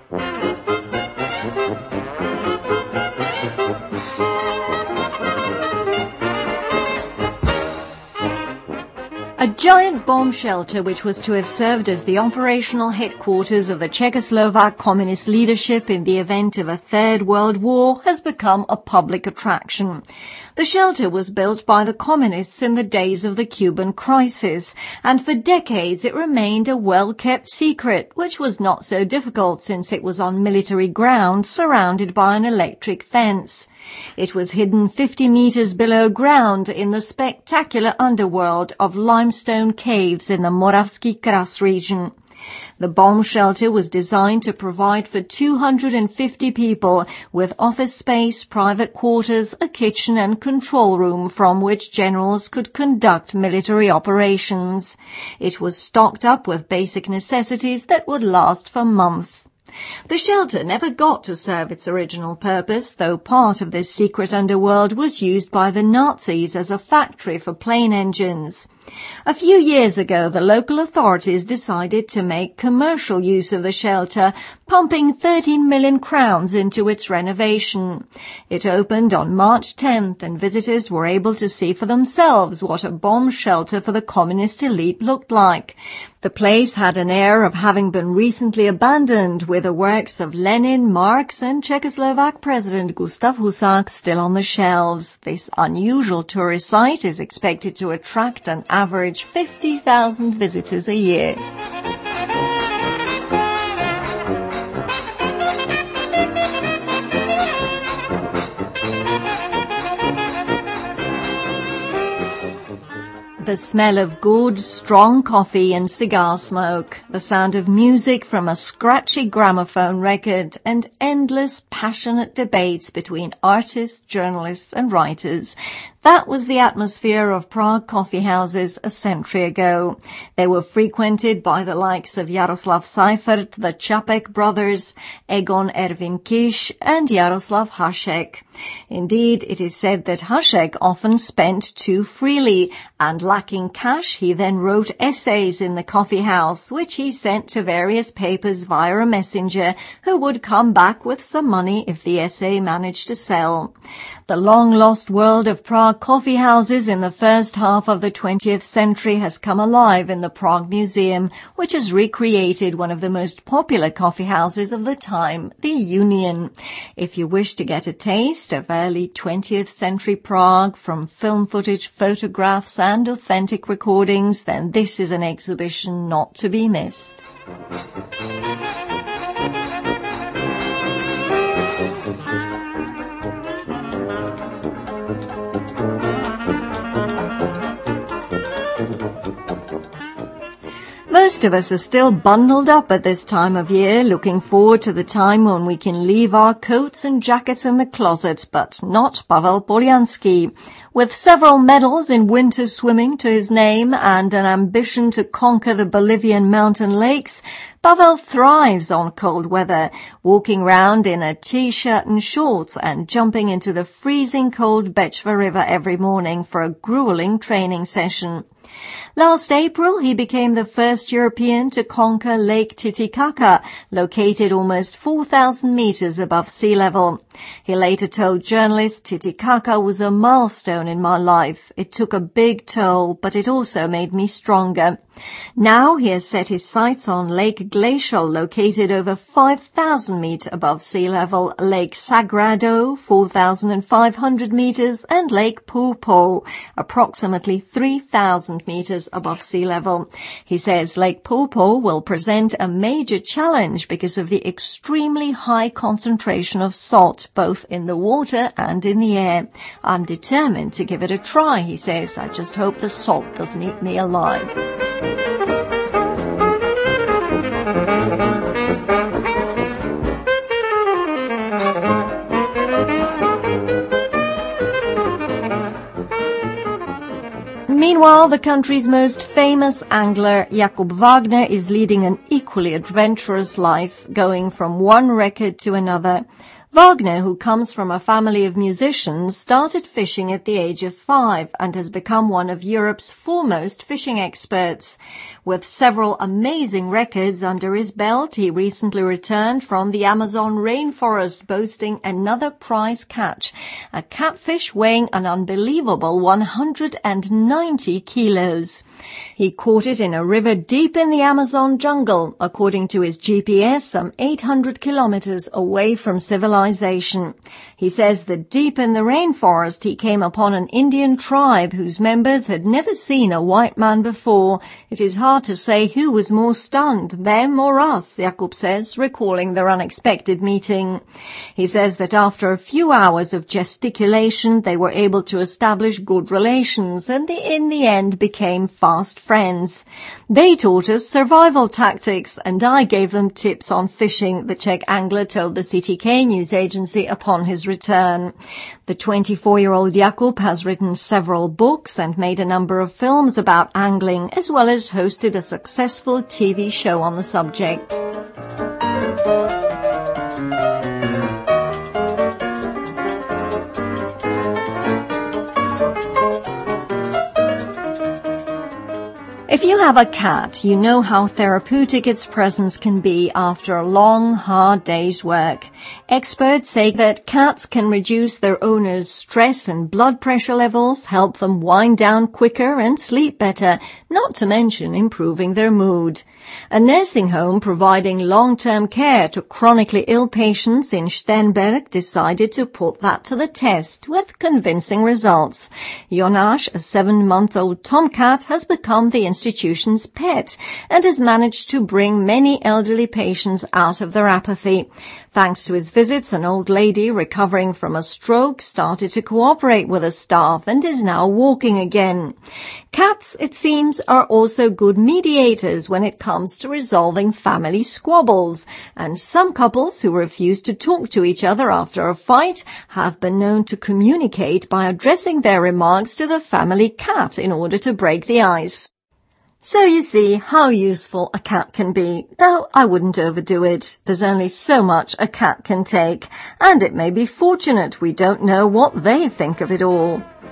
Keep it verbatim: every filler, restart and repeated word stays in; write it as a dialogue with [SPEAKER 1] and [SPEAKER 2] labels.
[SPEAKER 1] A giant bomb shelter, which was to have served as the operational headquarters of the Czechoslovak communist leadership in the event of a Third World War, has become a public attraction. The shelter was built by the communists in the days of the Cuban crisis, and for decades it remained a well-kept secret, which was not so difficult since it was on military ground surrounded by an electric fence. It was hidden fifty meters below ground in the spectacular underworld of limestone caves in the Moravský Kras region. The bomb shelter was designed to provide for two hundred fifty people with office space, private quarters, a kitchen and control room from which generals could conduct military operations. It was stocked up with basic necessities that would last for months. The shelter never got to serve its original purpose, though part of this secret underworld was used by the Nazis as a factory for plane engines. A few years ago, the local authorities decided to make commercial use of the shelter, pumping thirteen million crowns into its renovation. It opened on March tenth, and visitors were able to see for themselves what a bomb shelter for the communist elite looked like. The place had an air of having been recently abandoned, with the works of Lenin, Marx and Czechoslovak President Gustav Husak still on the shelves. This unusual tourist site is expected to attract an average fifty thousand visitors a year. The smell of good, strong coffee and cigar smoke, the sound of music from a scratchy gramophone record, and endless passionate debates between artists, journalists and writers. That was the atmosphere of Prague coffee houses a century ago. They were frequented by the likes of Jaroslav Seifert, the Čapek brothers, Egon Ervin Kiš and Jaroslav Hašek. Indeed, it is said that Hašek often spent too freely, and lacking cash, he then wrote essays in the coffee house, which he sent to various papers via a messenger, who would come back with some money if the essay managed to sell. The long-lost world of Prague coffee houses in the first half of the twentieth century has come alive in the Prague Museum, which has recreated one of the most popular coffee houses of the time, the Union. If you wish to get a taste of early twentieth century Prague from film footage, photographs and authentic recordings, then this is an exhibition not to be missed. Most of us are still bundled up at this time of year, looking forward to the time when we can leave our coats and jackets in the closet, but not Pavel Polyansky. With several medals in winter swimming to his name and an ambition to conquer the Bolivian mountain lakes, Pavel thrives on cold weather, walking round in a t-shirt and shorts and jumping into the freezing cold Bečva River every morning for a grueling training session. Last April, he became the first European to conquer Lake Titicaca, located almost four thousand meters above sea level. He later told journalists, "Titicaca was a milestone in my life. It took a big toll, but it also made me stronger." Now he has set his sights on Lake Glacial, located over five thousand meters above sea level, Lake Sagrado, four thousand five hundred meters, and Lake Pulpo, approximately three thousand meters above sea level. He says Lake Pulpo will present a major challenge because of the extremely high concentration of salt, both in the water and in the air. "I'm determined to give it a try," he says. "I just hope the salt doesn't eat me alive." Meanwhile, the country's most famous angler, Jakub Wagner, is leading an equally adventurous life, going from one record to another. Wagner, who comes from a family of musicians, started fishing at the age of five and has become one of Europe's foremost fishing experts. With several amazing records under his belt, he recently returned from the Amazon rainforest boasting another prize catch, a catfish weighing an unbelievable one hundred ninety kilos. He caught it in a river deep in the Amazon jungle, according to his G P S, some eight hundred kilometers away from civilization. He says that deep in the rainforest he came upon an Indian tribe whose members had never seen a white man before. It is hard to say who was more stunned, them or us, Jakub says, recalling their unexpected meeting. He says that after a few hours of gesticulation they were able to establish good relations and they in the end became fast friends. They taught us survival tactics and I gave them tips on fishing, the Czech angler told the C T K news agency upon his return. The twenty-four-year-old Jakub has written several books and made a number of films about angling, as well as hosted a successful T V show on the subject. If you have a cat, you know how therapeutic its presence can be after a long, hard day's work. Experts say that cats can reduce their owners' stress and blood pressure levels, help them wind down quicker and sleep better, not to mention improving their mood. A nursing home providing long-term care to chronically ill patients in Sternberg decided to put that to the test with convincing results. Jonas, a seven-month-old tomcat, has become the institution's pet and has managed to bring many elderly patients out of their apathy. Thanks to his visits, an old lady recovering from a stroke started to cooperate with the staff and is now walking again. Cats, it seems, are also good mediators when it comes to resolving family squabbles, and some couples who refuse to talk to each other after a fight have been known to communicate by addressing their remarks to the family cat in order to break the ice. So you see how useful a cat can be, though I wouldn't overdo it. There's only so much a cat can take, and it may be fortunate we don't know what they think of it all.